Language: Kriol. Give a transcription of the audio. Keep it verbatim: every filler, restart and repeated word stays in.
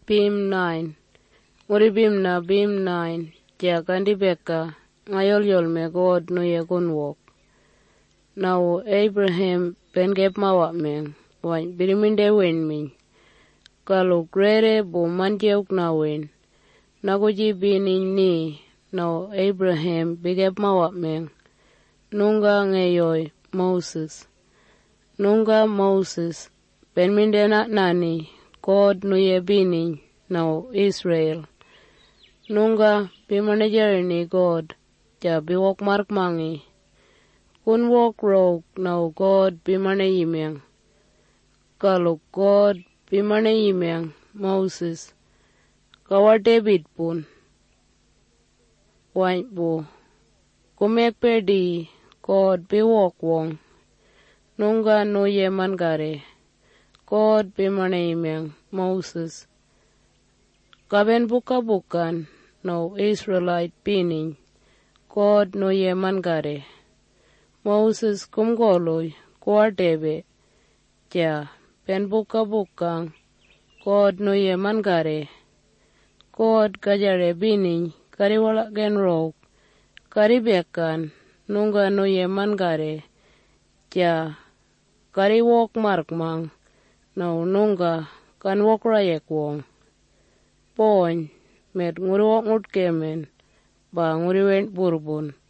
bim nine. Nguri bim na bim nine. Ja kandi beka ngayol yol me God no ye gun walk. Now Abraham ben gep mawa meng. Wan biriminde wen min. Kalau grere bo manjeuk na wen. Naguji binin ni. Now Abraham bigep mawa meng. Nunga ngayoy Moses. Nunga Moses. Ben minde na nani. God no ye binin. Now Israel. Nunga bimanager ni God. Ja biwok mark mangi. Kun walk rogue now God bimane yimeng. Kalau God bimane yimeng Moses. Kawa David pun. Wain bo. Kumek pedi God biwok wong. Nunga no ye mangare. God bimane yimeng Moses. Kaben buka bukan no Israelite bining. God no ye mangare. Moses kumgoloy kwa debe. Ja ben buka bukang. God no ye mangare. God kajare bining. Kari wala gen rok. Kari bekan. Nunga no ye mangare. Ja kari wok mark mang. Now nunga kan wok rayek wong. Poñ met nguri wok ngut kemen. Ba nguri went burbun.